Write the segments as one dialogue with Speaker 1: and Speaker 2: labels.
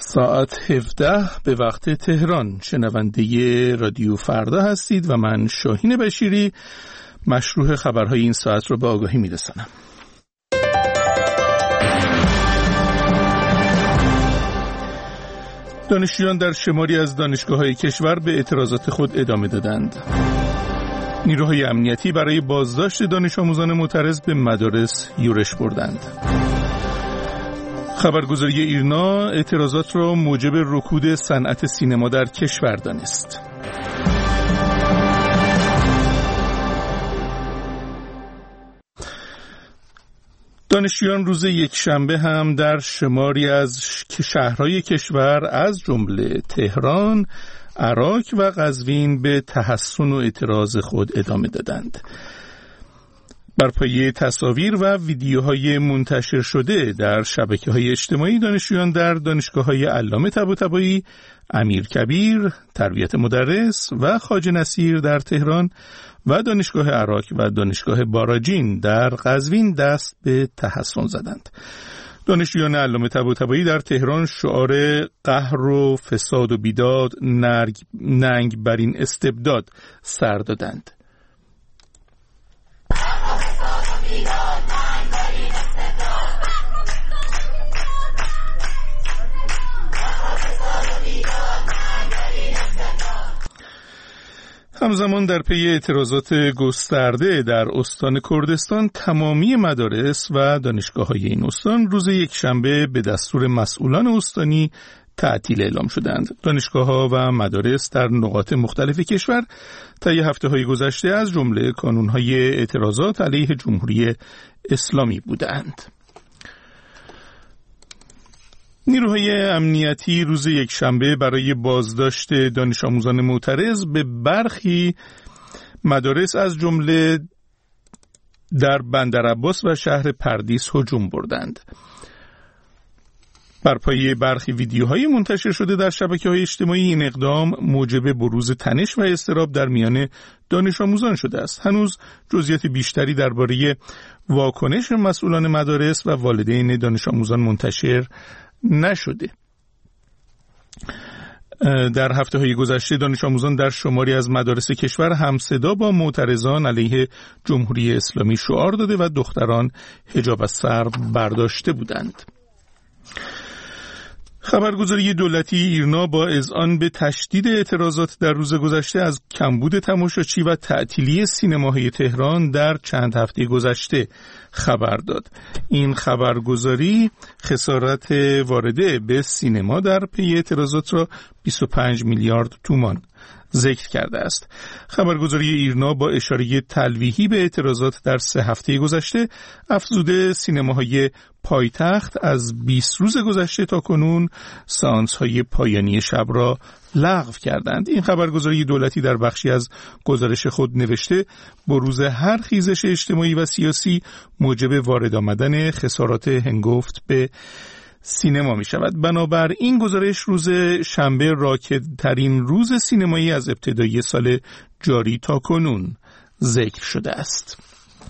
Speaker 1: ساعت 17 به وقت تهران. شنونده رادیو فردا هستید و من شاهین بشیری مشروح خبرهای این ساعت رو به آگاهی میرسانم. دانشجویان در شماری از دانشگاه‌های کشور به اعتراضات خود ادامه دادند. نیروهای امنیتی برای بازداشت دانش آموزان معترض به مدارس یورش بردند. خبرگزاری ایرنا اعتراضات را موجب رکود صنعت سینما در کشور دانست. دانشجویان روز یکشنبه هم در شماری از شهرهای کشور از جمله تهران، عراق و قزوین به تحصن و اعتراض خود ادامه دادند. بر پایه تصاویر و ویدیوهای منتشر شده در شبکه‌های اجتماعی، دانشجویان در دانشگاه‌های علامه طباطبایی، امیرکبیر، تربیت مدرس و خواجه نصیر در تهران و دانشگاه عراق و دانشگاه باراجین در قزوین دست به تحصن زدند. دانشجویان علامه طباطبایی در تهران شعار قهر و فساد و بیداد، ننگ بر این استبداد سر دادند. همزمان در پی اعتراضات گسترده در استان کردستان، تمامی مدارس و دانشگاه‌های این استان روز یکشنبه به دستور مسئولان استانی تعطیل اعلام شدند. دانشگاه‌ها و مدارس در نقاط مختلف کشور طی هفته‌های گذشته از جمله کانون‌های اعتراضات علیه جمهوری اسلامی بودند. نیروهای امنیتی روز یکشنبه برای بازداشت دانش آموزان معترض به برخی مدارس از جمله در بندرعباس و شهر پردیس هجوم بردند. بر پایه برخی ویدیوهای منتشر شده در شبکه‌های اجتماعی، این اقدام موجب بروز تنش و اضطراب در میان دانش آموزان شده است. هنوز جزئیات بیشتری درباره واکنش مسئولان مدارس و والدین دانش آموزان منتشر نشده. در هفته‌های گذشته دانش آموزان در شماری از مدارس کشور همصدا با معترضان علیه جمهوری اسلامی شعار داده و دختران حجاب از سر برداشته بودند. خبرگزاری دولتی ایرنا با اذعان به تشدید اعتراضات در روز گذشته از کمبود تماشاچی و تعطیلی سینماهای تهران در چند هفته گذشته خبر داد. این خبرگزاری خسارت وارده به سینما در پی اعتراضات را 25 میلیارد تومان ذکر کرده است. خبرگزاری ایرنا با اشاره تلویحی به اعتراضات در 3 هفته گذشته افزوده سینماهای پایتخت از 20 روز گذشته تا کنون سئانس‌های پایانی شب را لغو کردند. این خبرگزاری دولتی در بخشی از گزارش خود نوشته بروز هر خیزش اجتماعی و سیاسی موجب وارد آمدن خسارات هنگفت به سینما می شود. بنابر این گزارش روز شنبه راکدترین روز سینمایی از ابتدای سال جاری تا کنون ذکر شده است.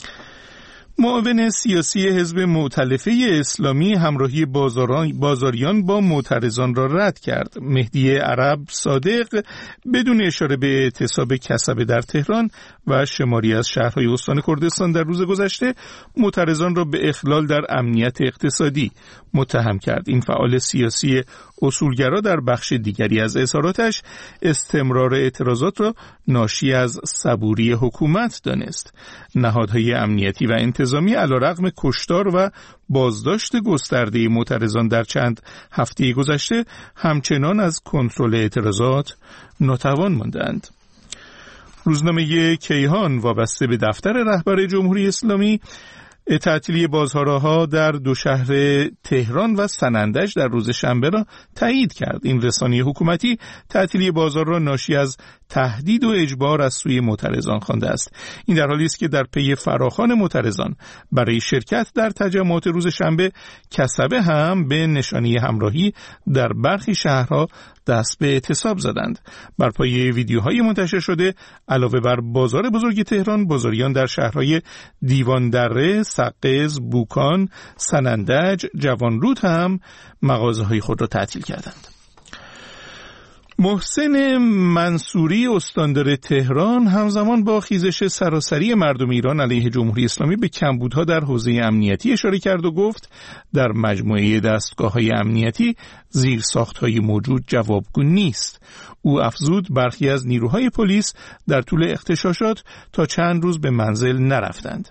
Speaker 1: معاون سیاسی حزب مؤتلفه اسلامی همراهی بازاریان با معترضان را رد کرد. مهدی عرب صادق بدون اشاره به اعتصاب کسبه در تهران و شماری از شهرهای استان کردستان در روز گذشته معترضان را به اخلال در امنیت اقتصادی متهم کرد. این فعال سیاسی اصولگرا در بخش دیگری از اظهاراتش استمرار اعتراضات را ناشی از صبوری حکومت دانست. نهادهای امنیتی و انتظامی علیرغم کشتار و بازداشت گسترده معترضان در چند هفته گذشته همچنان از کنترل اعتراضات ناتوان ماندند. روزنامه کیهان وابسته به دفتر رهبر جمهوری اسلامی تعطیلی بازارها در 2 شهر تهران و سنندج در روز شنبه را تایید کرد. این رسانه حکومتی تعطیلی بازار را ناشی از تهدید و اجبار از سوی معترضان خوانده است. این در حالی است که در پی فراخوان معترضان برای شرکت در تجمعات روز شنبه، کسبه هم به نشانه همراهی در برخی شهرها دست به اعتصاب زدند. بر پایه ویدیوهای منتشر شده علاوه بر بازار بزرگ تهران، بازاریان در شهرهای دیوان دره، سقز، بوکان، سنندج، جوانرود هم مغازه‌های خود را تعطیل کردند. محسن منصوری استاندار تهران همزمان با خیزش سراسری مردم ایران علیه جمهوری اسلامی به کمبودها در حوزه امنیتی اشاره کرد و گفت در مجموعه دستگاه‌های امنیتی زیرساخت‌های موجود جوابگو نیست. او افزود برخی از نیروهای پلیس در طول اغتشاشات تا چند روز به منزل نرفتند.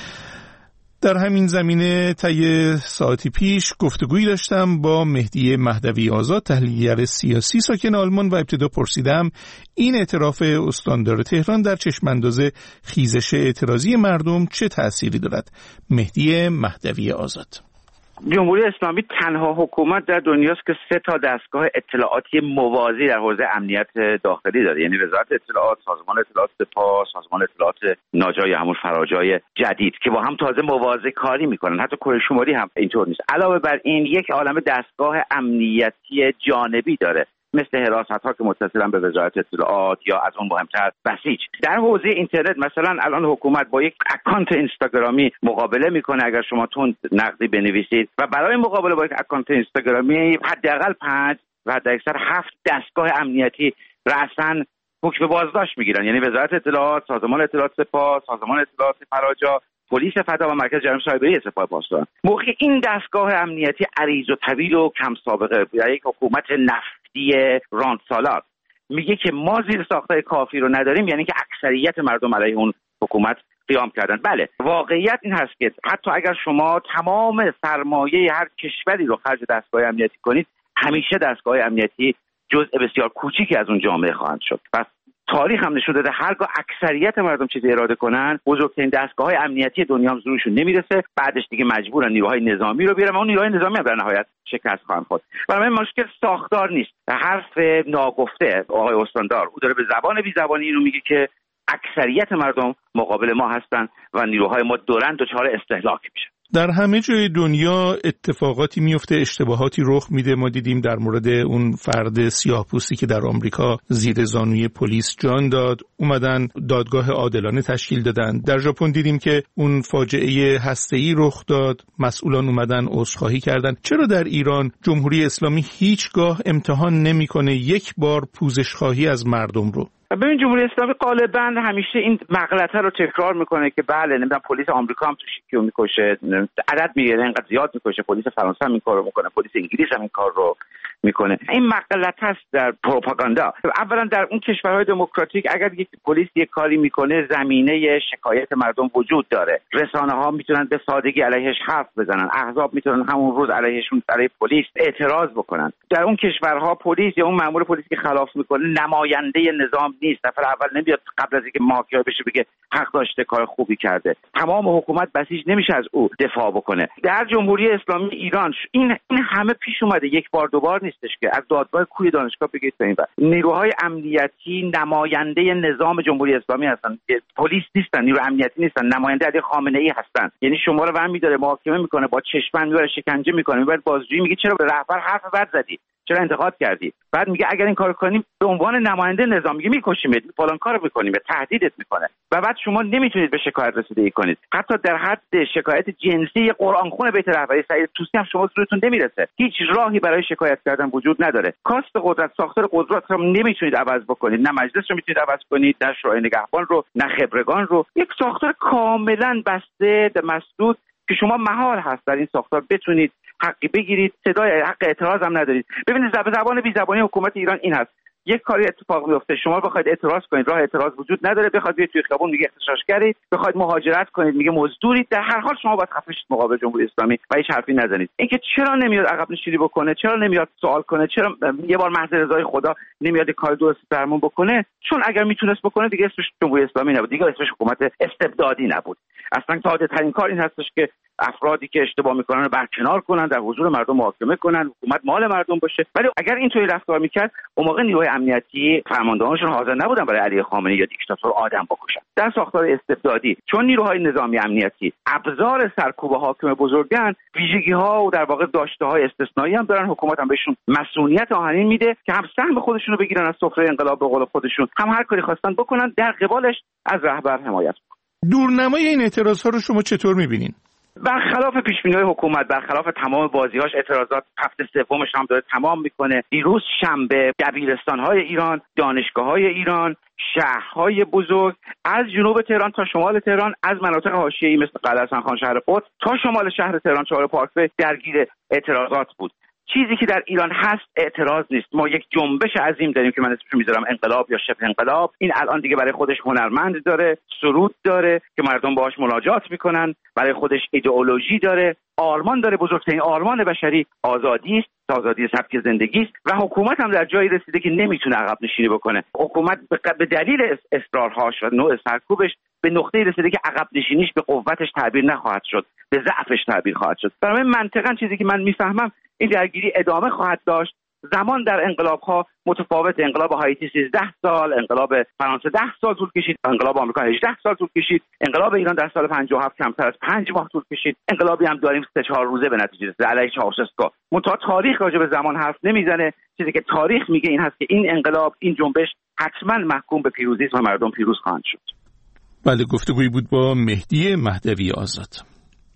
Speaker 1: در همین زمینه طی ساعتی پیش گفتگویی داشتم با مهدی مهدوی آزاد، تحلیلگر سیاسی ساکن آلمان، و ابتدا پرسیدم این اعتراف استاندار تهران در چشمانداز خیزش اعتراضی مردم چه تأثیری دارد. مهدی مهدوی آزاد:
Speaker 2: جمهوری اسلامی تنها حکومت در دنیاست که 3 دستگاه اطلاعاتی موازی در حوزه امنیت داخلی داره، یعنی وزارت اطلاعات، سازمان اطلاعات سپاه، سازمان اطلاعات ناجا یا همون فراجای جدید که با هم تازه موازی کاری میکنن. حتی کره شمالی هم اینطور نیست. علاوه بر این یک عالمه دستگاه امنیتی جانبی داره، مثل حراست‌ها که متصلن به وزارت اطلاعات، یا از اون مهمتر بسیج. در حوزه اینترنت مثلا الان حکومت با یک اکانت اینستاگرامی مقابله میکنه. اگر شما تند نقدی بنویسید و برای مقابله با یک اکانت اینستاگرامی حداقل 5 و حداکثر 7 دستگاه امنیتی رأساً حکم بازداشت میگیرن، یعنی وزارت اطلاعات، سازمان اطلاعات سپاه، سازمان اطلاعات فراجا، پلیس فدا و مرکز جرائم سایبری سپاه پاسداران. موقع این دستگاه امنیتی عریض و طویل و کم سابقه در یک حکومت نفتی راند سالار میگه که ما زیر ساختای کافی رو نداریم، یعنی که اکثریت مردم علیه اون حکومت قیام کردن. بله، واقعیت این هست که حتی اگر شما تمام سرمایه هر کشوری رو خرج دستگاه امنیتی کنید، همیشه دستگاه امنیتی جزء بسیار کوچیکی از اون جامعه خواهند شد. پس تاریخ هم نشون داده هرگاه اکثریت مردم چیزی اراده کنن، بزرگترین دستگاه‌های امنیتی دنیا هم زورشون نمیرسه، بعدش دیگه مجبورن نیروهای نظامی رو بیارن و اون نیروهای نظامی هم در نهایت شکست خواهند خورد. برای من مشکل ساختار نیست، حرف ناگفته آقای استاندار. او داره به زبان بی زبانی اینو میگه که اکثریت مردم مقابل ما هستن و نیروهای ما دچار استهلاک میشن.
Speaker 1: در همه جای دنیا اتفاقاتی میفته، اشتباهاتی رخ میده. ما دیدیم در مورد اون فرد سیاه‌پوستی که در آمریکا زیر زانوی پلیس جان داد، اومدن دادگاه عادلانه تشکیل دادن. در ژاپن دیدیم که اون فاجعه هسته‌ای رخ داد، مسئولان اومدن عذرخواهی کردن. چرا در ایران جمهوری اسلامی هیچگاه امتحان نمیکنه یک بار پوزش خواهی از مردم رو؟
Speaker 2: ببین، جمهوری اسلامی غالبا همیشه این مغلطه رو تکرار میکنه که بله نمیدونم پلیس آمریکا هم تو یکیو میکشه، عدد میگیره اینقدر زیاد میکشه، پلیس فرانسه هم این کارو میکنه، پلیس انگلیس هم این کار رو میکنه. این مغلطه است در پروپاگاندا. اولا در اون کشورهای دموکراتیک اگر یک پلیس یک کاری میکنه، زمینه شکایت مردم وجود داره. رسانه‌ها میتونن به سادگی علیهش حرف بزنن، احزاب میتونن همون روز علیهشون برای پلیس اعتراض بکنن. در اون کشورها پلیس یا اون مأمور پلیس که خلاف میکنه نماینده نظام نیست. نفر اول نمیاد قبل از اینکه محاکمه بشه بگه حق داشته، کار خوبی کرده. تمام حکومت بسیج نمیشه از او دفاع بکنه. در جمهوری اسلامی ایران این همه پیش اومده، یک بار دو بار نیستش که از دادگاه کوی دانشگاه بگید تا این بر. نیروهای امنیتی نماینده نظام جمهوری اسلامی هستن، پلیس نیستن، نیروی امنیتی نیستن، نماینده علی خامنه‌ای هستن. یعنی شما رو برمی داره محاکمه میکنه، با چشمن میبره شکنجه میکنه، میبره بازجویی، میگه چرا به رهبر حرف بد زدی، چرا انتقاد کردی، بعد میگه اگر این کارو کنیم به عنوان نماینده نظام میگه میکشیمت، فلان کارو میکنیم، تهدیدت میکنه و بعد شما نمیتونید به شکایت رسیدگی کنید. حتی در حد شکایت جنسی قرآن خون بیت رهبری سعید طوسی هم شما زورتون نمیرسه. هیچ راهی برای شکایت کردن وجود نداره. کاست قدرت، ساختار قدرت رو نمیتونید عوض بکنید، نه مجلس رو میتونید عوض کنید، نه شورای نگهبان رو، نه خبرگان رو. یک ساختار کاملا بسته مسدود که شما محال هست در این ساختار بتونید حقی بگیرید، صدای حق اعتراض هم ندارید. ببینید زبان بی زبانی حکومت ایران این هست، یک کاری اتفاق میفته، شما بخواید اعتراض کنید، راه اعتراض وجود نداره، بخواید بیاید توی خیابون میگه اغتشاشگرید، بخواید مهاجرت کنید میگه مزدورید. در هر حال شما باید خفه شید مقابل جمهوری اسلامی و هیچ حرفی نزنید. اینکه چرا نمیاد عقب نشینی بکنه، چرا نمیاد سوال کنه، چرا یه بار محض رضای خدا نمیاد کار درست درمون بکنه، چون اگر میتونست بکنه دیگه اسمش جمهوری اسلامی نبود، دیگه اسمش حکومت استبدادی نبود. اصلا ساده ترین کار این هستش که افرادی که اشتباه میکنن رو برکنار کنن، در حضور مردم محاکمه کنن، حکومت مال مردم باشه. ولی اگر اینطوری رفتار میکرد، اون موقع نیروهای امنیتی فرماندهانشون حاضر نبودن برای علی خامنه‌ای یا دیکتاتور آدم بکشن. در ساختار استبدادی چون نیروهای نظامی امنیتی ابزار سرکوب حاکم بزرگن، ویژگی‌ها و در واقع داشته‌های استثنایی هم دارن، حکومت هم بهشون مسئولیت آهنین میده که هم سهم خودشونو بگیرن از سفره انقلاب به قول خودشون، هم هر کاری خواستن بکنن، در قبالش از رهبر حمایت کنن.
Speaker 1: دورنمای این اعتراض‌ها رو شما چطور می‌بینین؟
Speaker 2: برخلاف پیش‌بینی‌های حکومت، برخلاف تمام بازی‌هاش، اعتراضات هفته سومش هم داره تمام میکنه. دیروز شنبه دبیرستان‌های ایران، دانشگاه‌های ایران، شهرهای بزرگ از جنوب تهران تا شمال تهران، از مناطق حاشیه‌ای مثل قلعه حسن خان، شهر قدس تا شمال شهر تهران، چهار پارکوی درگیر اعتراضات بود. چیزی که در ایران هست اعتراض نیست. ما یک جنبش عظیم داریم که من اسمش میذارم انقلاب یا شبه انقلاب. این الان دیگه برای خودش هنرمند داره، سرود داره که مردم باهاش مناجات میکنن، برای خودش ایدئولوژی داره، آرمان داره. بزرگترین آرمان بشری آزادی است، آزادی سبک زندگی است و حکومت هم در جایی رسیده که نمیتونه عقب نشینی بکنه. حکومت به دلیل اصرارهاش و نوع سرکوبش به نقطه‌ای رسیده که عقب نشینیش به قوتش تعبیر نخواهد شد، به ضعفش تعبیر خواهد شد. برای منطقاً چیزی که من میفهمم این درگیری ادامه خواهد داشت. زمان در انقلاب‌ها متفاوت. انقلاب هایتی 13 سال، انقلاب فرانسه 10 سال طول کشید، انقلاب آمریکا 18 سال طول کشید، انقلاب ایران در سال 57 کمتر از 5 ماه طول کشید. انقلابی هم داریم 3-4 روزه به نتیجه رسید علیه چاوشسکو. منتها تاریخ راجع به زمان حرف نمیزنه. چیزی که تاریخ میگه این هست که این انقلاب، این جنبش حتما محکوم به پیروزی است و مردم پیروز خواهند شد.
Speaker 1: بله، گفتگویی بود با مهدی مهدوی آزاد.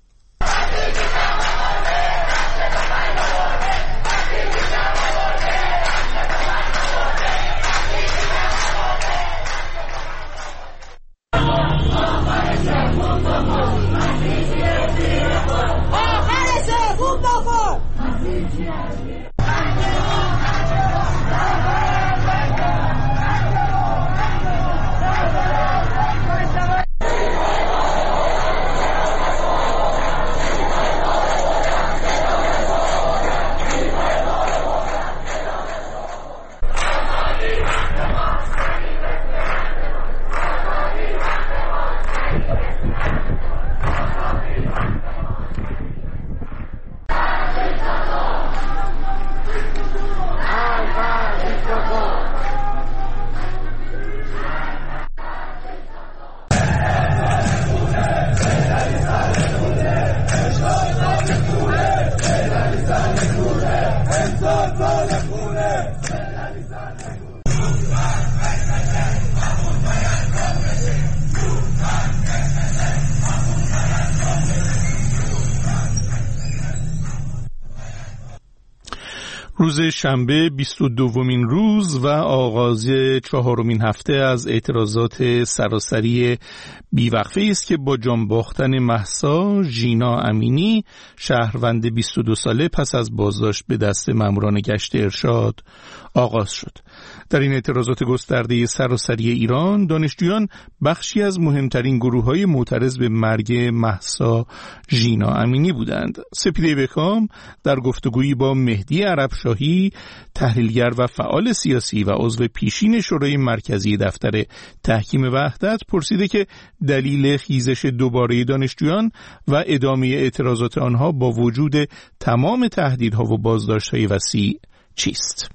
Speaker 1: روز شنبه 22مین روز و آغاز 4مین هفته از اعتراضات سراسری بیوقفه است که با جان باختن مهسا ژینا امینی، شهروند 22 ساله پس از بازداشت به دست ماموران گشت ارشاد آغاز شد. در این اعتراضات گسترده سراسری ایران، دانشجویان بخشی از مهمترین گروه‌های معترض به مرگ مهسا ژینا امینی بودند. سپیده بکام در گفتگویی با مهدی عربشاهی، تحلیلگر و فعال سیاسی و عضو پیشین شورای مرکزی دفتر تحکیم وحدت، پرسیده که دلیل خیزش دوباره دانشجویان و ادامه اعتراضات آنها با وجود تمام تهدیدها و بازداشت‌های وسیع چیست؟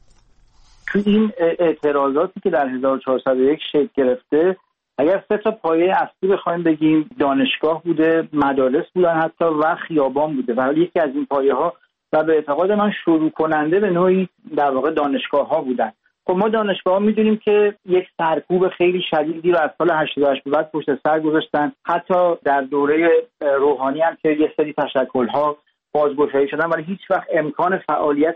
Speaker 3: تو این اعتراضاتی که در 1401 شکل گرفته، اگر 3 پایه اصلی بخوایم بگیم، دانشگاه بوده، مدارس بودن حتی و خیابان بوده و یکی از این پایه ها و به اعتقاد من شروع کننده به نوعی در واقع دانشگاه ها بودن. خب ما دانشگاه ها میدونیم که یک سرکوب خیلی شدیدی رو از سال 88 به بعد پشت سر گذاشتن. حتی در دوره روحانی هم که یه سری تشکل ها بازگشایی شدن ولی هیچ وقت امکان فعالیت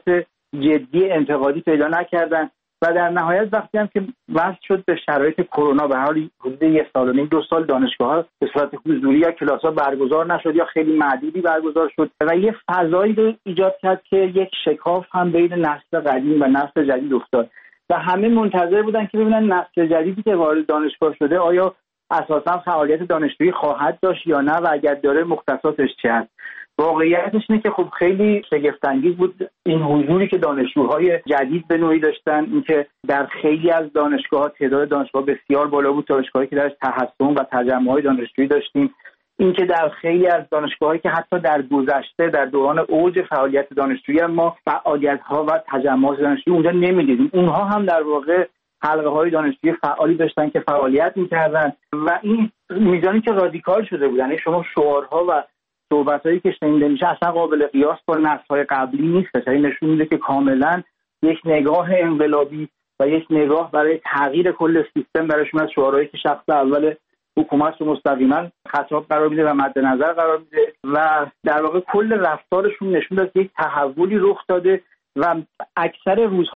Speaker 3: جدی انتقادی پیدا نکردن و در نهایت وقتی هم که وصل شد به شرایط کرونا، به حال حدود 1 سال و نیم 2 سال دانشگاه‌ها به صورت حضوری یا کلاس‌ها برگزار نشد یا خیلی معدودی برگزار شد و یه فضایی رو ایجاد کرد که یک شکاف هم بین نسل قدیم و نسل جدید افتاد و همه منتظر بودن که ببینن نسل جدیدی که وارد دانشگاه شده آیا اساساً فعالیت دانشجویی خواهد داشت یا نه و اگر داره مختصاتش چه است. واقعیتش اینه که خب خیلی شگفت‌انگیز بود این حضوری که دانشجوهای جدید به نوعی داشتن، اینکه در خیلی از دانشگاه‌ها تعداد دانشگاه بسیار بالا بود، دانشگاهی که درش تحسن و تجمع‌های دانشجویی داشتیم، اینکه در خیلی از دانشگاه‌هایی که حتی در گذشته در دوران اوج فعالیت دانشجویی ما فعالیت‌ها و تجمعات دانشجویی اونجا نمی‌دیدیم، اونها هم در واقع حلقه‌های دانشجویی فعالی داشتن که فعالیت می‌کردن و این میزانی که رادیکال شده بودن. یعنی شما شعارها و صحبتایی که شنیده میشه اصلا قابل قیاس با نسل‌های قبلی نیست. این نشون میده که کاملا یک نگاه انقلابی و یک نگاه برای تغییر کل سیستم برشون از شعارهایی که شخص اول حکومت رو مستقیما خطاب قرار میده و مد نظر قرار میده و در واقع کل رفتارشون نشون داد یک تحولی رخ داده و اکثر روزها